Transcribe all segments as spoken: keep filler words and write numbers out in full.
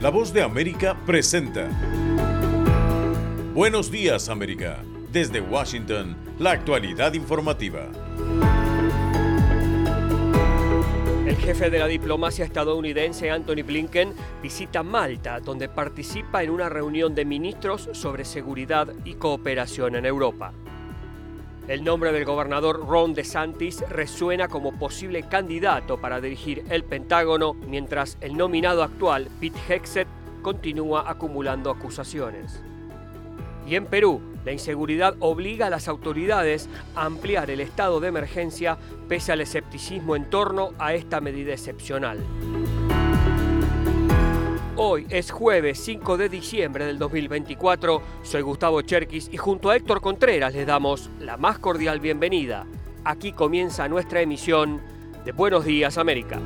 La Voz de América presenta Buenos Días, América. Desde Washington, la actualidad informativa. El jefe de la diplomacia estadounidense, Antony Blinken, visita Malta, donde participa en una reunión de ministros sobre seguridad y cooperación en Europa. El nombre del gobernador Ron DeSantis resuena como posible candidato para dirigir el Pentágono, mientras el nominado actual, Pete Hegseth, continúa acumulando acusaciones. Y en Perú, la inseguridad obliga a las autoridades a ampliar el estado de emergencia pese al escepticismo en torno a esta medida excepcional. Hoy es jueves cinco de diciembre del dos mil veinticuatro, soy Gustavo Cherkis y junto a Héctor Contreras les damos la más cordial bienvenida. Aquí comienza nuestra emisión de Buenos Días, América.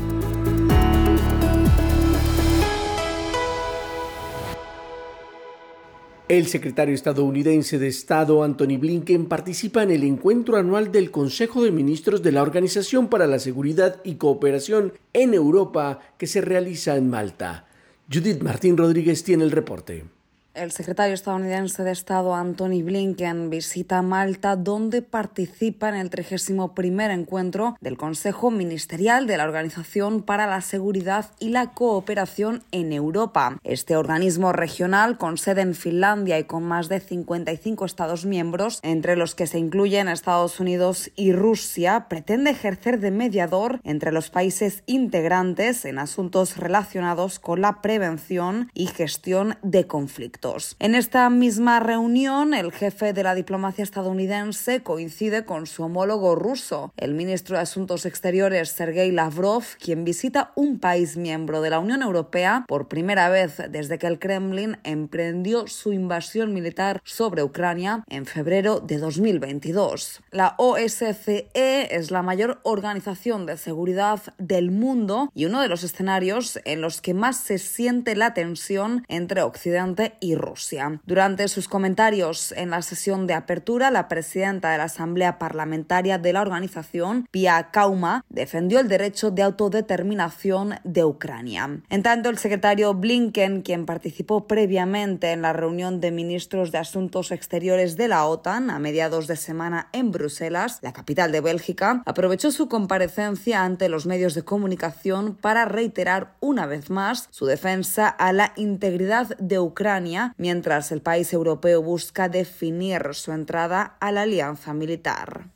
El secretario estadounidense de Estado, Antony Blinken, participa en el encuentro anual del Consejo de Ministros de la Organización para la Seguridad y Cooperación en Europa, que se realiza en Malta. Judith Martín Rodríguez tiene el reporte. El secretario estadounidense de Estado, Antony Blinken, visita Malta, donde participa en el trigésimo primer encuentro del Consejo Ministerial de la Organización para la Seguridad y la Cooperación en Europa. Este organismo regional, con sede en Finlandia y con más de cincuenta y cinco Estados miembros, entre los que se incluyen Estados Unidos y Rusia, pretende ejercer de mediador entre los países integrantes en asuntos relacionados con la prevención y gestión de conflictos. En esta misma reunión, el jefe de la diplomacia estadounidense coincide con su homólogo ruso, el ministro de Asuntos Exteriores, Sergei Lavrov, quien visita un país miembro de la Unión Europea por primera vez desde que el Kremlin emprendió su invasión militar sobre Ucrania en febrero de dos mil veintidós. La O S C E es la mayor organización de seguridad del mundo y uno de los escenarios en los que más se siente la tensión entre Occidente y Rusia. Durante sus comentarios en la sesión de apertura, la presidenta de la Asamblea Parlamentaria de la organización, Pia Kauma, defendió el derecho de autodeterminación de Ucrania. En tanto, el secretario Blinken, quien participó previamente en la reunión de ministros de Asuntos Exteriores de la OTAN a mediados de semana en Bruselas, la capital de Bélgica, aprovechó su comparecencia ante los medios de comunicación para reiterar una vez más su defensa a la integridad de Ucrania, mientras el país europeo busca definir su entrada a la alianza militar.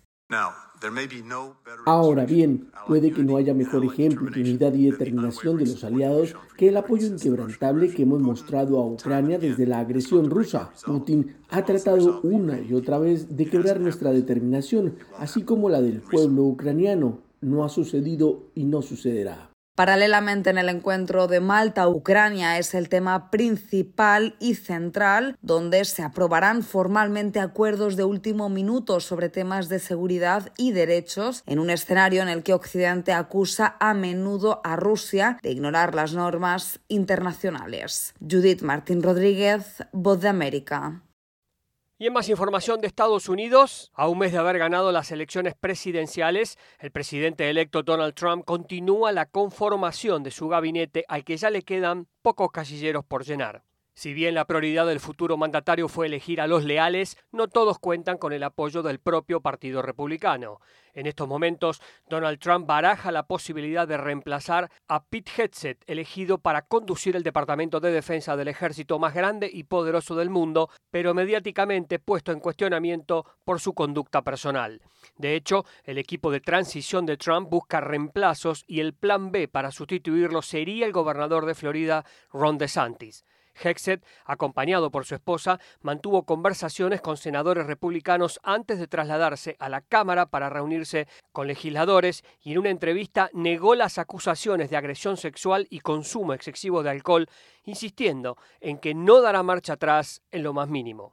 Ahora bien, puede que no haya mejor ejemplo de unidad y determinación de los aliados que el apoyo inquebrantable que hemos mostrado a Ucrania desde la agresión rusa. Putin ha tratado una y otra vez de quebrar nuestra determinación, así como la del pueblo ucraniano. No ha sucedido y no sucederá. Paralelamente, en el encuentro de Malta, Ucrania es el tema principal y central, donde se aprobarán formalmente acuerdos de último minuto sobre temas de seguridad y derechos, en un escenario en el que Occidente acusa a menudo a Rusia de ignorar las normas internacionales. Judith Martín Rodríguez, Voz de América. Y en más información de Estados Unidos, a un mes de haber ganado las elecciones presidenciales, el presidente electo Donald Trump continúa la conformación de su gabinete al que ya le quedan pocos casilleros por llenar. Si bien la prioridad del futuro mandatario fue elegir a los leales, no todos cuentan con el apoyo del propio Partido Republicano. En estos momentos, Donald Trump baraja la posibilidad de reemplazar a Pete Hegseth, elegido para conducir el Departamento de Defensa del ejército más grande y poderoso del mundo, pero mediáticamente puesto en cuestionamiento por su conducta personal. De hecho, el equipo de transición de Trump busca reemplazos y el plan B para sustituirlo sería el gobernador de Florida, Ron DeSantis. Hegseth, acompañado por su esposa, mantuvo conversaciones con senadores republicanos antes de trasladarse a la Cámara para reunirse con legisladores y en una entrevista negó las acusaciones de agresión sexual y consumo excesivo de alcohol, insistiendo en que no dará marcha atrás en lo más mínimo.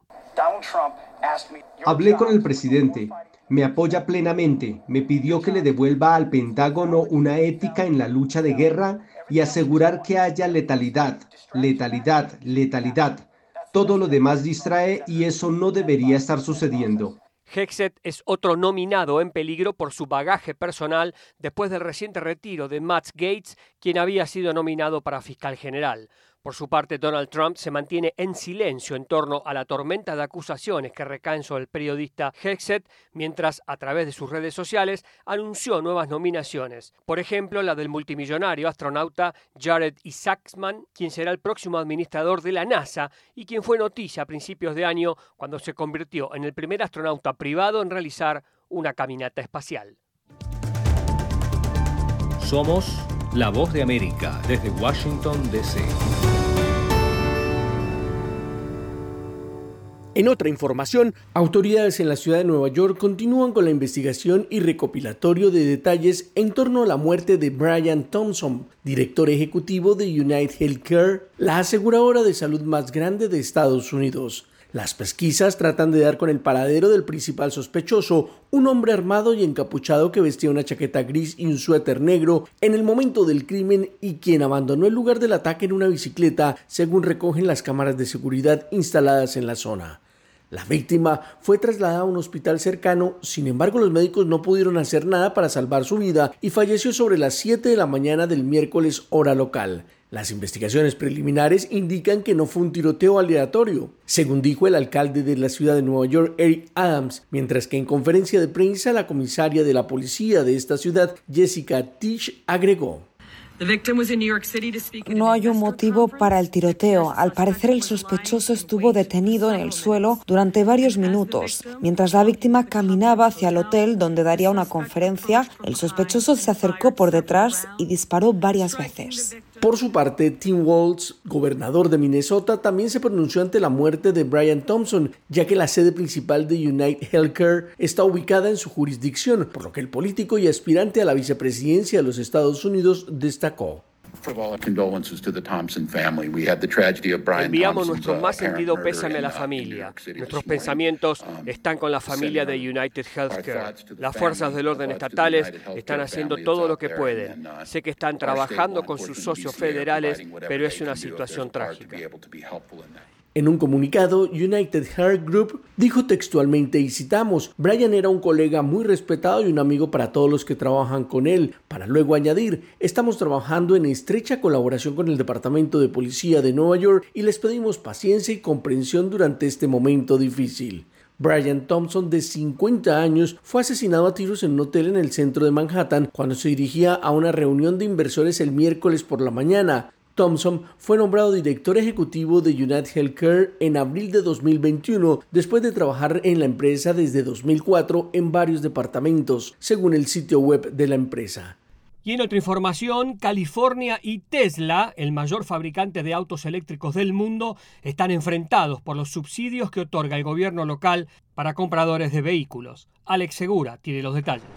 Hablé con el presidente. Me apoya plenamente. Me pidió que le devuelva al Pentágono una ética en la lucha de guerra y asegurar que haya letalidad, letalidad, letalidad. Todo lo demás distrae y eso no debería estar sucediendo. Hegseth es otro nominado en peligro por su bagaje personal después del reciente retiro de Matt Gaetz, quien había sido nominado para fiscal general. Por su parte, Donald Trump se mantiene en silencio en torno a la tormenta de acusaciones que recaen sobre el periodista Hegseth, mientras a través de sus redes sociales anunció nuevas nominaciones. Por ejemplo, la del multimillonario astronauta Jared Isaacman, quien será el próximo administrador de la NASA y quien fue noticia a principios de año cuando se convirtió en el primer astronauta privado en realizar una caminata espacial. Somos La Voz de América desde Washington, D C En otra información, autoridades en la ciudad de Nueva York continúan con la investigación y recopilatorio de detalles en torno a la muerte de Brian Thompson, director ejecutivo de UnitedHealthcare, la aseguradora de salud más grande de Estados Unidos. Las pesquisas tratan de dar con el paradero del principal sospechoso, un hombre armado y encapuchado que vestía una chaqueta gris y un suéter negro en el momento del crimen y quien abandonó el lugar del ataque en una bicicleta, según recogen las cámaras de seguridad instaladas en la zona. La víctima fue trasladada a un hospital cercano, sin embargo los médicos no pudieron hacer nada para salvar su vida y falleció sobre las siete de la mañana del miércoles hora local. Las investigaciones preliminares indican que no fue un tiroteo aleatorio, según dijo el alcalde de la ciudad de Nueva York, Eric Adams, mientras que en conferencia de prensa la comisaria de la policía de esta ciudad, Jessica Tisch, agregó: No hay un motivo para el tiroteo. Al parecer, el sospechoso estuvo detenido en el suelo durante varios minutos. Mientras la víctima caminaba hacia el hotel donde daría una conferencia, el sospechoso se acercó por detrás y disparó varias veces. Por su parte, Tim Walz, gobernador de Minnesota, también se pronunció ante la muerte de Brian Thompson, ya que la sede principal de UnitedHealthcare está ubicada en su jurisdicción, por lo que el político y aspirante a la vicepresidencia de los Estados Unidos destacó: Enviamos nuestro más sentido pésame a la familia. Nuestros pensamientos están con la familia de UnitedHealthcare. Las fuerzas del orden estatales están haciendo todo lo que pueden. Sé que están trabajando con sus socios federales, pero es una situación trágica. En un comunicado, United Health Group dijo textualmente, y citamos: Brian era un colega muy respetado y un amigo para todos los que trabajan con él, para luego añadir: estamos trabajando en estrecha colaboración con el Departamento de Policía de Nueva York y les pedimos paciencia y comprensión durante este momento difícil. Brian Thompson, de cincuenta años, fue asesinado a tiros en un hotel en el centro de Manhattan cuando se dirigía a una reunión de inversores el miércoles por la mañana. Thompson fue nombrado director ejecutivo de UnitedHealthcare en abril de dos mil veintiuno, después de trabajar en la empresa desde dos mil cuatro en varios departamentos, según el sitio web de la empresa. Y en otra información, California y Tesla, el mayor fabricante de autos eléctricos del mundo, están enfrentados por los subsidios que otorga el gobierno local para compradores de vehículos. Alex Segura tiene los detalles.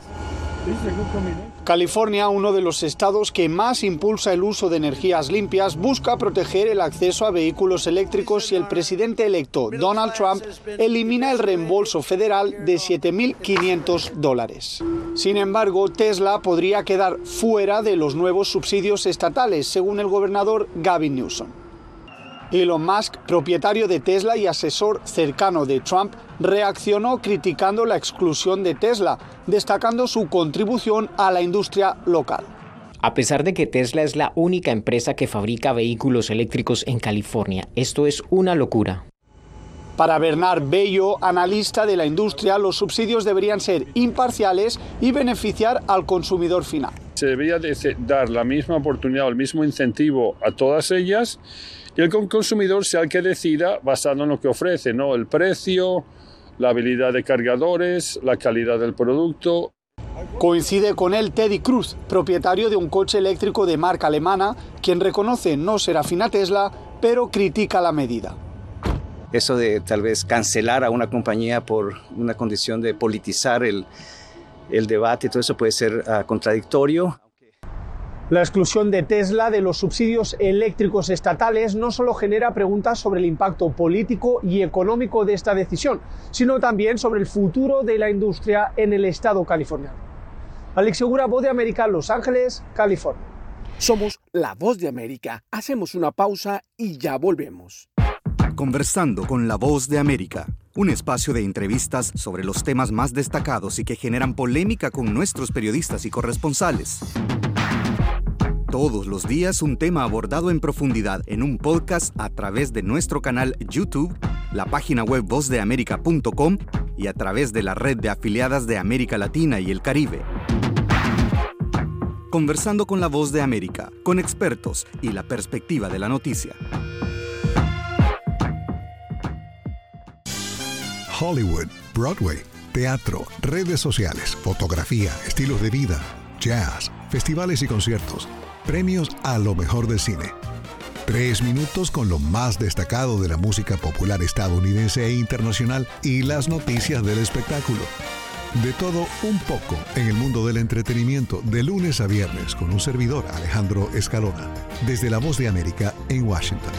California, uno de los estados que más impulsa el uso de energías limpias, busca proteger el acceso a vehículos eléctricos y el presidente electo, Donald Trump, elimina el reembolso federal de siete mil quinientos dólares. Sin embargo, Tesla podría quedar fuera de los nuevos subsidios estatales, según el gobernador Gavin Newsom. Elon Musk, propietario de Tesla y asesor cercano de Trump, reaccionó criticando la exclusión de Tesla, destacando su contribución a la industria local. A pesar de que Tesla es la única empresa que fabrica vehículos eléctricos en California, esto es una locura. Para Bernard Bello, analista de la industria, los subsidios deberían ser imparciales y beneficiar al consumidor final. Se debería de dar la misma oportunidad o el mismo incentivo a todas ellas, y el consumidor sea el que decida basado en lo que ofrece, ¿no? El precio, la habilidad de cargadores, la calidad del producto. Coincide con él Teddy Cruz, propietario de un coche eléctrico de marca alemana, quien reconoce no ser afín a Tesla, pero critica la medida. Eso de tal vez cancelar a una compañía por una condición de politizar el, el debate, todo eso puede ser uh, contradictorio. La exclusión de Tesla de los subsidios eléctricos estatales no solo genera preguntas sobre el impacto político y económico de esta decisión, sino también sobre el futuro de la industria en el estado californiano. Alex Segura, Voz de América, Los Ángeles, California. Somos La Voz de América. Hacemos una pausa y ya volvemos. Conversando con La Voz de América, un espacio de entrevistas sobre los temas más destacados y que generan polémica con nuestros periodistas y corresponsales. Todos los días un tema abordado en profundidad en un podcast a través de nuestro canal YouTube, la página web voz de américa punto com y a través de la red de afiliadas de América Latina y el Caribe. Conversando con la Voz de América, con expertos y la perspectiva de la noticia. Hollywood, Broadway, teatro, redes sociales, fotografía, estilos de vida, jazz, festivales y conciertos, premios a lo mejor del cine. Tres minutos con lo más destacado de la música popular estadounidense e internacional y las noticias del espectáculo. De todo un poco en el mundo del entretenimiento de lunes a viernes con un servidor, Alejandro Escalona, desde La Voz de América en Washington.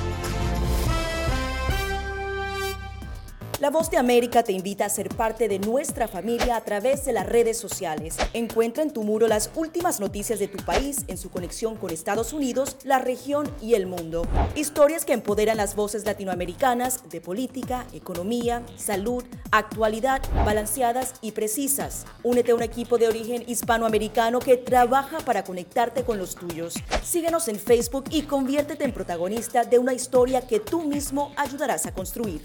La Voz de América te invita a ser parte de nuestra familia a través de las redes sociales. Encuentra en tu muro las últimas noticias de tu país en su conexión con Estados Unidos, la región y el mundo. Historias que empoderan las voces latinoamericanas de política, economía, salud, actualidad, balanceadas y precisas. Únete a un equipo de origen hispanoamericano que trabaja para conectarte con los tuyos. Síguenos en Facebook y conviértete en protagonista de una historia que tú mismo ayudarás a construir.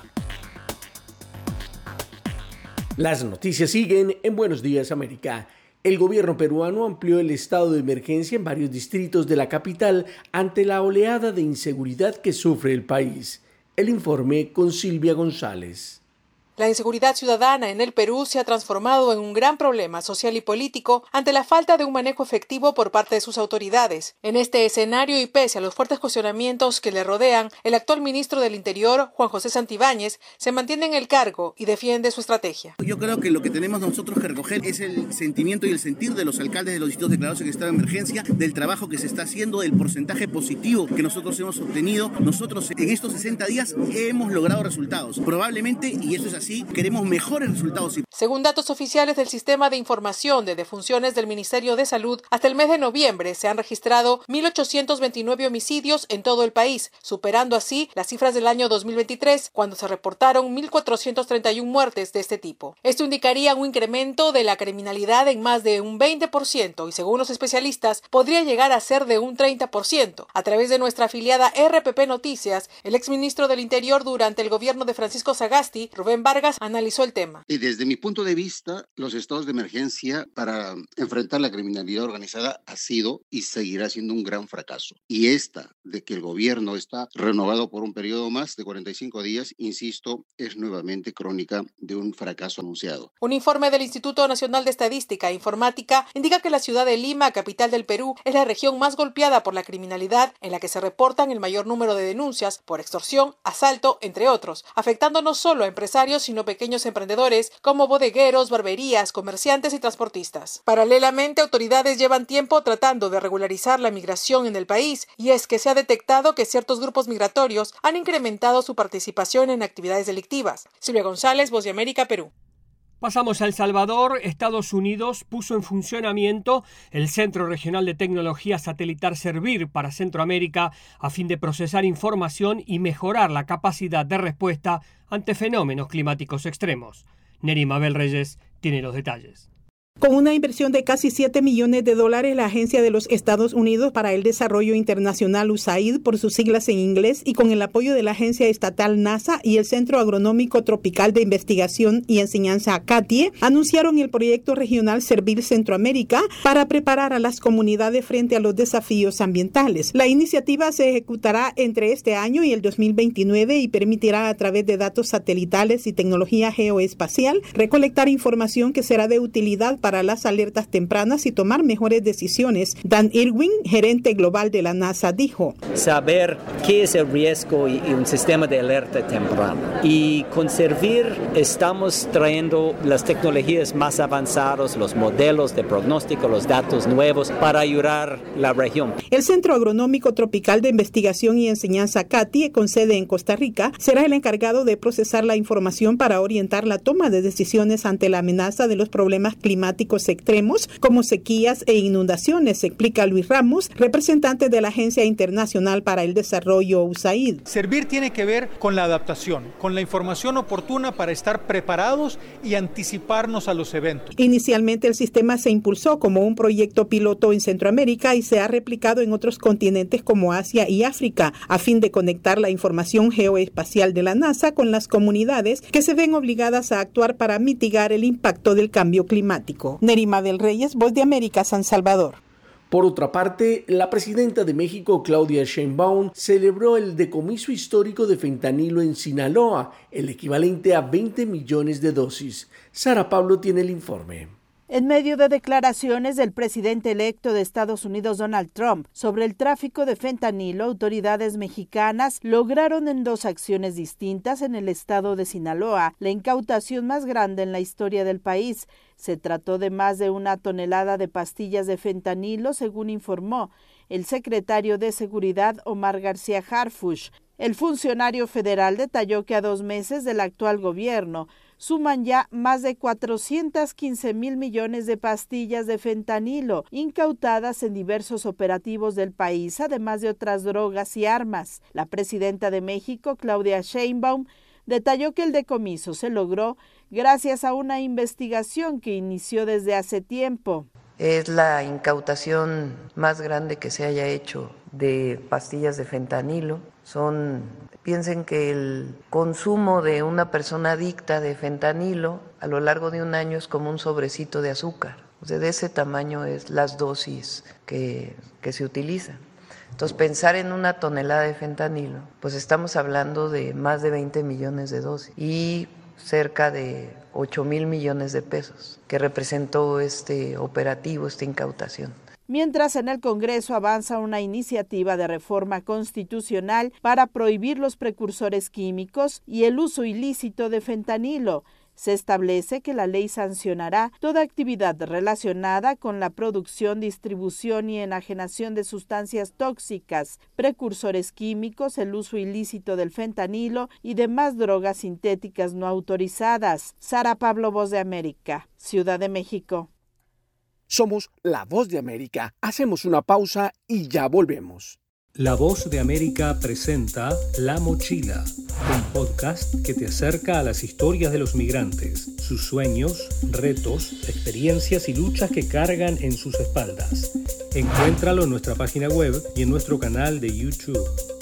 Las noticias siguen en Buenos Días América. El gobierno peruano amplió el estado de emergencia en varios distritos de la capital ante la oleada de inseguridad que sufre el país. El informe con Silvia González. La inseguridad ciudadana en el Perú se ha transformado en un gran problema social y político ante la falta de un manejo efectivo por parte de sus autoridades. En este escenario y pese a los fuertes cuestionamientos que le rodean, el actual ministro del Interior, Juan José Santibáñez, se mantiene en el cargo y defiende su estrategia. Yo creo que lo que tenemos nosotros que recoger es el sentimiento y el sentir de los alcaldes de los distritos declarados en estado de emergencia, del trabajo que se está haciendo, del porcentaje positivo que nosotros hemos obtenido. Nosotros en estos sesenta días hemos logrado resultados. Probablemente, y eso es así, Sí, queremos mejores resultados. Según datos oficiales del Sistema de Información de Defunciones del Ministerio de Salud, hasta el mes de noviembre se han registrado mil ochocientos veintinueve homicidios en todo el país, superando así las cifras del año dos mil veintitrés, cuando se reportaron mil cuatrocientas treinta y una muertes de este tipo. Esto indicaría un incremento de la criminalidad en más de un veinte por ciento y, según los especialistas, podría llegar a ser de un treinta por ciento. A través de nuestra afiliada R P P Noticias, el exministro del Interior durante el gobierno de Francisco Sagasti, Rubén Vargas, analizó el tema. Y desde mi punto de vista, los estados de emergencia para enfrentar la criminalidad organizada ha sido y seguirá siendo un gran fracaso. Y esta de que el gobierno está renovado por un periodo más de cuarenta y cinco días, insisto, es nuevamente crónica de un fracaso anunciado. Un informe del Instituto Nacional de Estadística e Informática indica que la ciudad de Lima, capital del Perú, es la región más golpeada por la criminalidad, en la que se reportan el mayor número de denuncias por extorsión, asalto, entre otros, afectando no solo a empresarios, sino pequeños emprendedores como bodegueros, barberías, comerciantes y transportistas. Paralelamente, autoridades llevan tiempo tratando de regularizar la migración en el país, y es que se ha detectado que ciertos grupos migratorios han incrementado su participación en actividades delictivas. Silvia González, Voz de América, Perú. Pasamos a El Salvador. Estados Unidos puso en funcionamiento el Centro Regional de Tecnología Satelital Servir para Centroamérica a fin de procesar información y mejorar la capacidad de respuesta ante fenómenos climáticos extremos. Neri Mabel Reyes tiene los detalles. Con una inversión de casi siete millones de dólares, la Agencia de los Estados Unidos para el Desarrollo Internacional, U S A I D, por sus siglas en inglés, y con el apoyo de la agencia estatal NASA y el Centro Agronómico Tropical de Investigación y Enseñanza, CATIE, anunciaron el proyecto regional Servir Centroamérica para preparar a las comunidades frente a los desafíos ambientales. La iniciativa se ejecutará entre este año y el dos mil veintinueve y permitirá, a través de datos satelitales y tecnología geoespacial, recolectar información que será de utilidad para las alertas tempranas y tomar mejores decisiones. Dan Irwin, gerente global de la NASA, dijo: saber qué es el riesgo y, y un sistema de alerta temprana. Y con Servir estamos trayendo las tecnologías más avanzadas, los modelos de pronóstico, los datos nuevos para ayudar la región. El Centro Agronómico Tropical de Investigación y Enseñanza, CATIE, con sede en Costa Rica, será el encargado de procesar la información para orientar la toma de decisiones ante la amenaza de los problemas climáticos climáticos extremos como sequías e inundaciones, explica Luis Ramos, representante de la Agencia Internacional para el Desarrollo U S A I D. Servir tiene que ver con la adaptación, con la información oportuna para estar preparados y anticiparnos a los eventos. Inicialmente el sistema se impulsó como un proyecto piloto en Centroamérica y se ha replicado en otros continentes como Asia y África, a fin de conectar la información geoespacial de la NASA con las comunidades que se ven obligadas a actuar para mitigar el impacto del cambio climático. Nerima del Reyes, Voz de América, San Salvador. Por otra parte, la presidenta de México, Claudia Sheinbaum, celebró el decomiso histórico de fentanilo en Sinaloa, el equivalente a veinte millones de dosis. Sara Pablo tiene el informe. En medio de declaraciones del presidente electo de Estados Unidos, Donald Trump, sobre el tráfico de fentanilo, autoridades mexicanas lograron en dos acciones distintas en el estado de Sinaloa la incautación más grande en la historia del país. Se trató de más de una tonelada de pastillas de fentanilo, según informó el secretario de Seguridad, Omar García Harfuch. El funcionario federal detalló que a dos meses del actual gobierno suman ya más de cuatrocientos quince mil millones de pastillas de fentanilo incautadas en diversos operativos del país, además de otras drogas y armas. La presidenta de México, Claudia Sheinbaum, detalló que el decomiso se logró gracias a una investigación que inició desde hace tiempo. Es la incautación más grande que se haya hecho de pastillas de fentanilo. Son, piensen que el consumo de una persona adicta de fentanilo a lo largo de un año es como un sobrecito de azúcar. O sea, de ese tamaño es las dosis que, que se utilizan. Entonces, pensar en una tonelada de fentanilo, pues estamos hablando de más de veinte millones de dosis y cerca de ocho mil millones de pesos que representó este operativo, esta incautación. Mientras en el Congreso avanza una iniciativa de reforma constitucional para prohibir los precursores químicos y el uso ilícito de fentanilo, se establece que la ley sancionará toda actividad relacionada con la producción, distribución y enajenación de sustancias tóxicas, precursores químicos, el uso ilícito del fentanilo y demás drogas sintéticas no autorizadas. Sara Pablo, Voz de América, Ciudad de México. Somos La Voz de América. Hacemos una pausa y ya volvemos. La Voz de América presenta La Mochila, un podcast que te acerca a las historias de los migrantes, sus sueños, retos, experiencias y luchas que cargan en sus espaldas. Encuéntralo en nuestra página web y en nuestro canal de YouTube.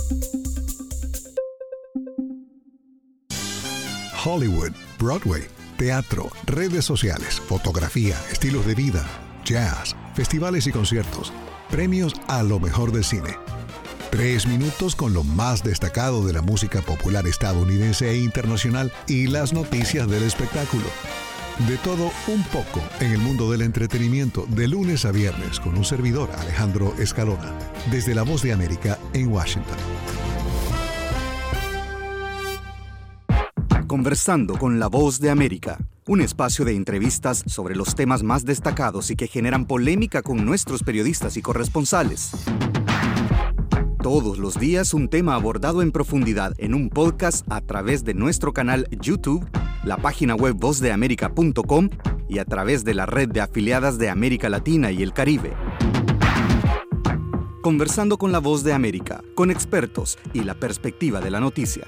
Hollywood, Broadway, teatro, redes sociales, fotografía, estilos de vida, jazz, festivales y conciertos, premios a lo mejor del cine. Tres minutos con lo más destacado de la música popular estadounidense e internacional y las noticias del espectáculo. De todo un poco en el mundo del entretenimiento de lunes a viernes con un servidor, Alejandro Escalona, desde La Voz de América en Washington. Conversando con La Voz de América, un espacio de entrevistas sobre los temas más destacados y que generan polémica con nuestros periodistas y corresponsales. Todos los días un tema abordado en profundidad en un podcast a través de nuestro canal YouTube, la página web voz de américa punto com y a través de la red de afiliadas de América Latina y el Caribe. Conversando con La Voz de América, con expertos y la perspectiva de la noticia.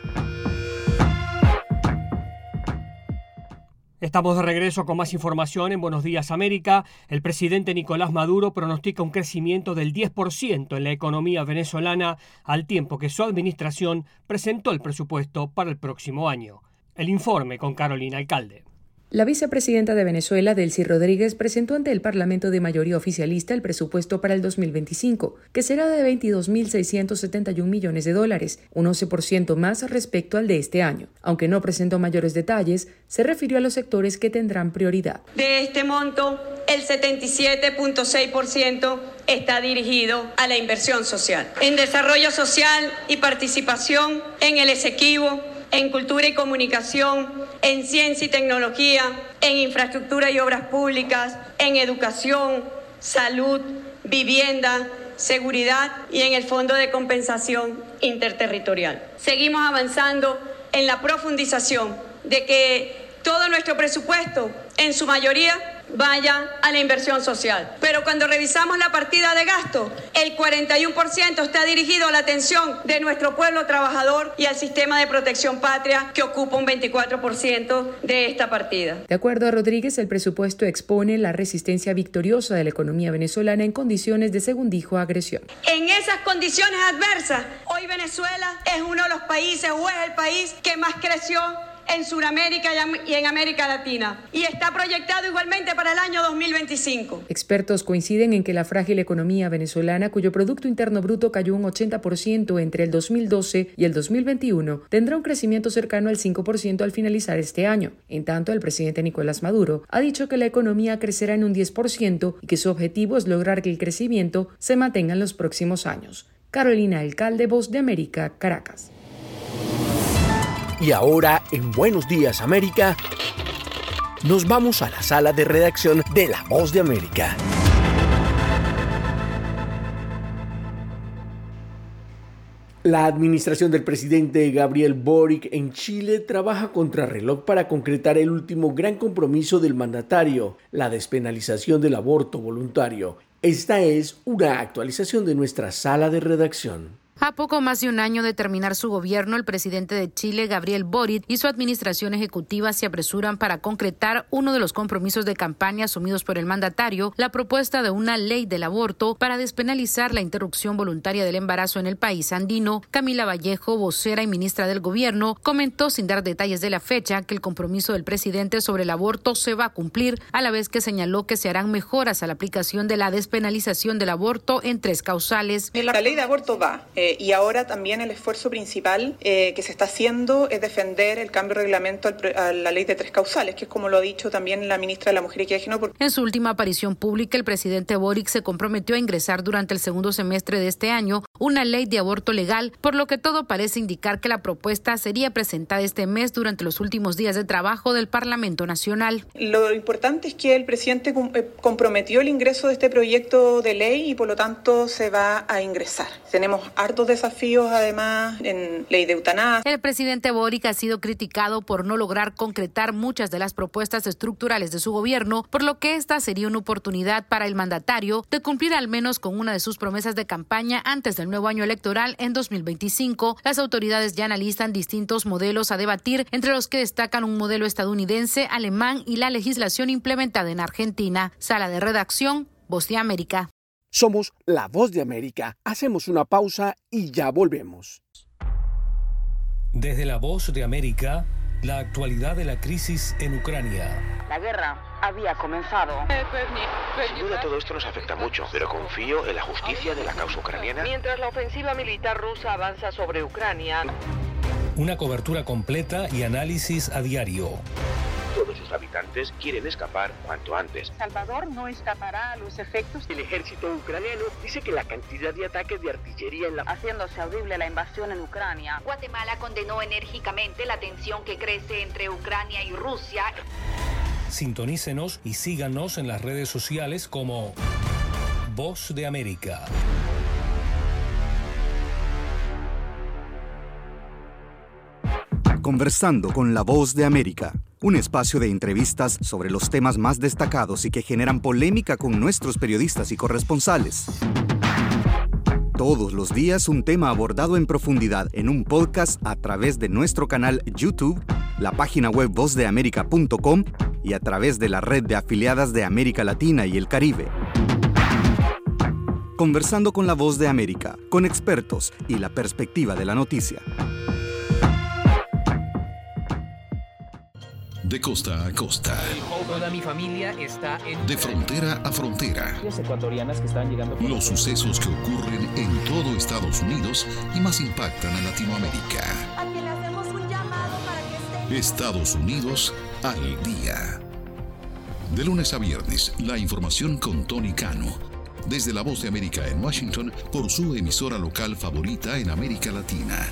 Estamos de regreso con más información en Buenos Días América. El presidente Nicolás Maduro pronostica un crecimiento del diez por ciento en la economía venezolana al tiempo que su administración presentó el presupuesto para el próximo año. El informe con Carolina Alcalde. La vicepresidenta de Venezuela, Delcy Rodríguez, presentó ante el Parlamento de mayoría oficialista el presupuesto para el dos mil veinticinco, que será de veintidós mil seiscientos setenta y un millones de dólares, un once por ciento más respecto al de este año. Aunque no presentó mayores detalles, se refirió a los sectores que tendrán prioridad. De este monto, el setenta y siete punto seis por ciento está dirigido a la inversión social, en desarrollo social y participación en el Esequibo, en cultura y comunicación, en ciencia y tecnología, en infraestructura y obras públicas, en educación, salud, vivienda, seguridad y en el Fondo de Compensación Interterritorial. Seguimos avanzando en la profundización de que todo nuestro presupuesto, en su mayoría, vaya a la inversión social. Pero cuando revisamos la partida de gasto, el cuarenta y uno por ciento está dirigido a la atención de nuestro pueblo trabajador y al sistema de protección patria, que ocupa un veinticuatro por ciento de esta partida. De acuerdo a Rodríguez, el presupuesto expone la resistencia victoriosa de la economía venezolana en condiciones de, según dijo, agresión. En esas condiciones adversas, hoy Venezuela es uno de los países o es el país que más creció en Sudamérica y en América Latina, y está proyectado igualmente para el año dos mil veinticinco. Expertos coinciden en que la frágil economía venezolana, cuyo Producto Interno Bruto cayó un ochenta por ciento entre el dos mil doce y el dos mil veintiuno, tendrá un crecimiento cercano al cinco por ciento al finalizar este año. En tanto, el presidente Nicolás Maduro ha dicho que la economía crecerá en un diez por ciento y que su objetivo es lograr que el crecimiento se mantenga en los próximos años. Carolina Alcalde, Voz de América, Caracas. Y ahora, en Buenos Días América, nos vamos a la sala de redacción de La Voz de América. La administración del presidente Gabriel Boric en Chile trabaja contrarreloj para concretar el último gran compromiso del mandatario, la despenalización del aborto voluntario. Esta es una actualización de nuestra sala de redacción. A poco más de un año de terminar su gobierno, el presidente de Chile, Gabriel Boric, y su administración ejecutiva se apresuran para concretar uno de los compromisos de campaña asumidos por el mandatario, la propuesta de una ley del aborto para despenalizar la interrupción voluntaria del embarazo en el país andino. Camila Vallejo, vocera y ministra del gobierno, comentó sin dar detalles de la fecha que el compromiso del presidente sobre el aborto se va a cumplir, a la vez que señaló que se harán mejoras a la aplicación de la despenalización del aborto en tres causales. La ley de aborto va. Eh, y ahora también el esfuerzo principal eh, que se está haciendo es defender el cambio de reglamento al, a la ley de tres causales, que es como lo ha dicho también la ministra de la Mujer y Equidad de Género. En su última aparición pública, el presidente Boric se comprometió a ingresar durante el segundo semestre de este año una ley de aborto legal, por lo que todo parece indicar que la propuesta sería presentada este mes durante los últimos días de trabajo del Parlamento Nacional. Lo importante es que el presidente comprometió el ingreso de este proyecto de ley y por lo tanto se va a ingresar. Tenemos hartos desafíos además en ley de eutanasia. El presidente Boric ha sido criticado por no lograr concretar muchas de las propuestas estructurales de su gobierno, por lo que esta sería una oportunidad para el mandatario de cumplir al menos con una de sus promesas de campaña antes del nuevo año electoral en dos mil veinticinco. Las autoridades ya analizan distintos modelos a debatir, entre los que destacan un modelo estadounidense, alemán y la legislación implementada en Argentina. Sala de redacción, Voz de América. Somos La Voz de América. Hacemos una pausa y ya volvemos. Desde La Voz de América, la actualidad de la crisis en Ucrania. La guerra había comenzado. Sin duda todo esto nos afecta mucho, pero confío en la justicia de la causa ucraniana. Mientras la ofensiva militar rusa avanza sobre Ucrania. Una cobertura completa y análisis a diario. Todos sus habitantes quieren escapar cuanto antes. Salvador no escapará a los efectos. El ejército ucraniano dice que la cantidad de ataques de artillería en la... haciéndose audible la invasión en Ucrania. Guatemala condenó enérgicamente la tensión que crece entre Ucrania y Rusia. Sintonícenos y síganos en las redes sociales como Voz de América. Conversando con La Voz de América, un espacio de entrevistas sobre los temas más destacados y que generan polémica con nuestros periodistas y corresponsales. Todos los días un tema abordado en profundidad en un podcast a través de nuestro canal YouTube, la página web voz de américa punto com y a través de la red de afiliadas de América Latina y el Caribe. Conversando con La Voz de América, con expertos y la perspectiva de la noticia. De costa a costa. Toda mi familia está en... De frontera a frontera. Ecuatorianas que están llegando... Los sucesos que ocurren en todo Estados Unidos y más impactan a Latinoamérica. A quien le hacemos un llamado para que esté... Estados Unidos al día. De lunes a viernes, la información con Tony Cano. Desde La Voz de América en Washington, por su emisora local favorita en América Latina.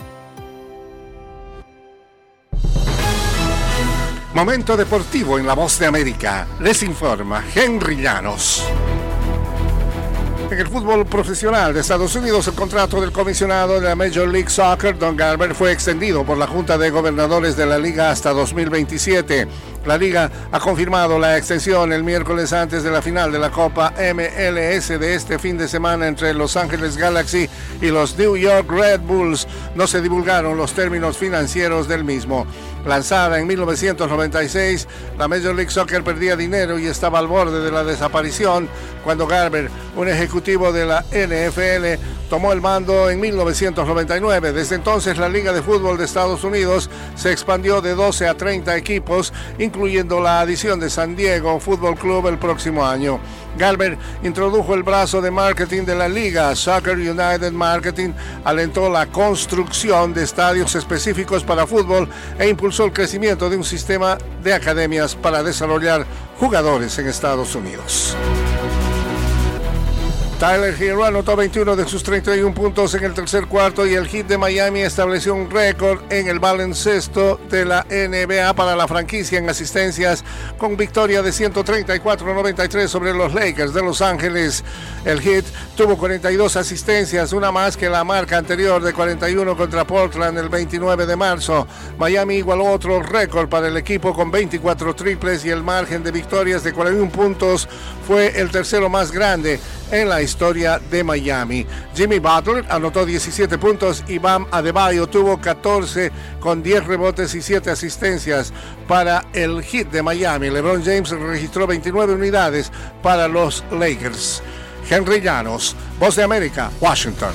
Momento deportivo en La Voz de América. Les informa Henry Llanos. En el fútbol profesional de Estados Unidos, el contrato del comisionado de la Major League Soccer, Don Garber, fue extendido por la Junta de Gobernadores de la Liga hasta dos mil veintisiete. La Liga ha confirmado la extensión el miércoles antes de la final de la Copa M L S de este fin de semana entre Los Ángeles Galaxy y los New York Red Bulls. No se divulgaron los términos financieros del mismo. Lanzada en mil novecientos noventa y seis, la Major League Soccer perdía dinero y estaba al borde de la desaparición cuando Garber, un ejecutivo de la N F L, tomó el mando en mil novecientos noventa y nueve. Desde entonces, la Liga de Fútbol de Estados Unidos se expandió de doce a treinta equipos, incluyendo la adición de San Diego Fútbol Club el próximo año. Garber introdujo el brazo de marketing de la liga. Soccer United Marketing alentó la construcción de estadios específicos para fútbol e impulsó el crecimiento de un sistema de academias para desarrollar jugadores en Estados Unidos. Tyler Hero anotó veintiuno de sus treinta y uno puntos en el tercer cuarto y el Heat de Miami estableció un récord en el baloncesto de la N B A para la franquicia en asistencias con victoria de ciento treinta y cuatro a noventa y tres sobre los Lakers de Los Ángeles. El Heat tuvo cuarenta y dos asistencias, una más que la marca anterior de cuarenta y uno contra Portland el veintinueve de marzo. Miami igualó otro récord para el equipo con veinticuatro triples y el margen de victorias de cuarenta y uno puntos fue el tercero más grande en la historia de Miami. Jimmy Butler anotó diecisiete puntos y Bam Adebayo tuvo catorce con diez rebotes y siete asistencias para el Heat de Miami. LeBron James registró veintinueve unidades para los Lakers. Henry Llanos, Voz de América, Washington.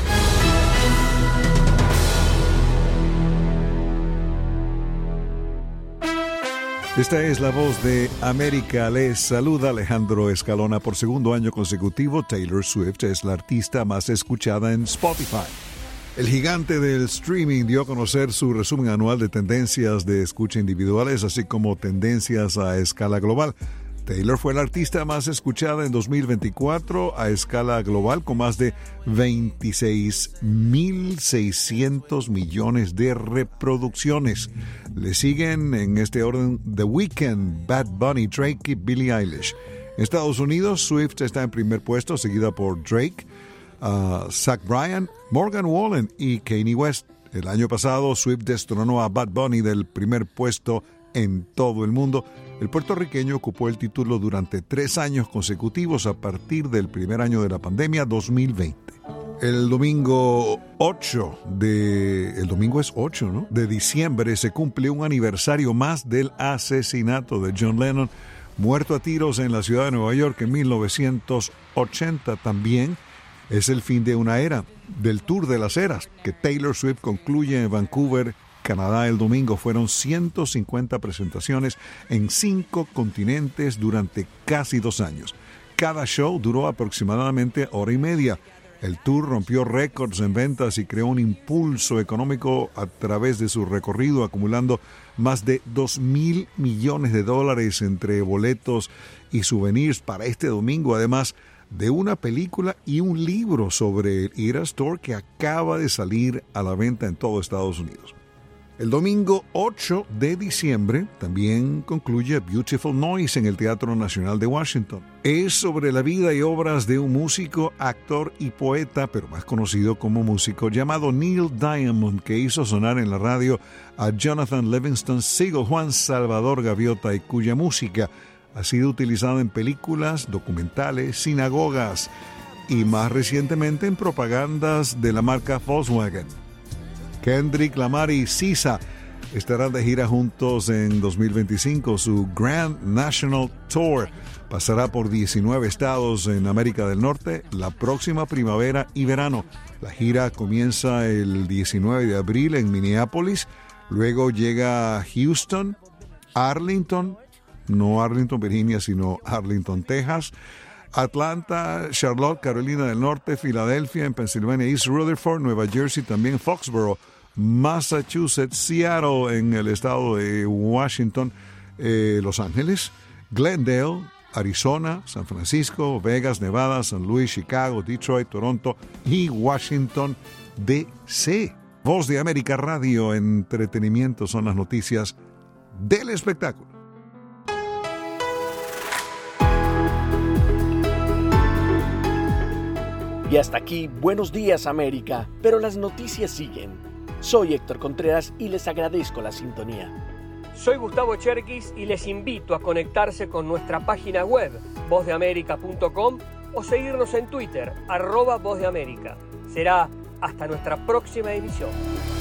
Esta es la Voz de América. Les saluda Alejandro Escalona. Por segundo año consecutivo, Taylor Swift es la artista más escuchada en Spotify. El gigante del streaming dio a conocer su resumen anual de tendencias de escucha individuales, así como tendencias a escala global. Taylor fue la artista más escuchada en dos mil veinticuatro a escala global, con más de veintiséis mil seiscientos millones de reproducciones. Le siguen en este orden The Weeknd, Bad Bunny, Drake y Billie Eilish. En Estados Unidos, Swift está en primer puesto, seguida por Drake, uh, Zach Bryan, Morgan Wallen y Kanye West. El año pasado, Swift destronó a Bad Bunny del primer puesto en todo el mundo. El puertorriqueño ocupó el título durante tres años consecutivos a partir del primer año de la pandemia, dos mil veinte. El domingo ocho de... El domingo es ocho, ¿no? De diciembre se cumple un aniversario más del asesinato de John Lennon, muerto a tiros en la ciudad de Nueva York en mil novecientos ochenta. También es el fin de una era, del Tour de las Eras, que Taylor Swift concluye en Vancouver, Canadá, el domingo. Fueron ciento cincuenta presentaciones en cinco continentes durante casi dos años. Cada show duró aproximadamente hora y media. El tour rompió récords en ventas y creó un impulso económico a través de su recorrido, acumulando más de dos mil millones de dólares entre boletos y souvenirs para este domingo, además de una película y un libro sobre el Eras Tour que acaba de salir a la venta en todo Estados Unidos. El domingo ocho de diciembre también concluye Beautiful Noise en el Teatro Nacional de Washington. Es sobre la vida y obras de un músico, actor y poeta, pero más conocido como músico, llamado Neil Diamond, que hizo sonar en la radio a Jonathan Livingston Seagull, Juan Salvador Gaviota, y cuya música ha sido utilizada en películas, documentales, sinagogas y más recientemente en propagandas de la marca Volkswagen. Kendrick Lamar y S Z A estarán de gira juntos en dos mil veinticinco. Su Grand National Tour pasará por diecinueve estados en América del Norte la próxima primavera y verano. La gira comienza el diecinueve de abril en Minneapolis, luego llega a Houston, Arlington, no Arlington, Virginia, sino Arlington, Texas, Atlanta, Charlotte, Carolina del Norte, Filadelfia, en Pensilvania, East Rutherford, Nueva Jersey, también Foxborough, Massachusetts, Seattle en el estado de Washington, eh, Los Ángeles, Glendale, Arizona, San Francisco, Vegas, Nevada, San Luis, Chicago, Detroit, Toronto y Washington, D C Voz de América Radio, entretenimiento son las noticias del espectáculo. Y hasta aquí, Buenos Días América, pero las noticias siguen. Soy Héctor Contreras y les agradezco la sintonía. Soy Gustavo Cherkis y les invito a conectarse con nuestra página web, voz de américa punto com, o seguirnos en Twitter, arroba Voz de América. Será hasta nuestra próxima emisión.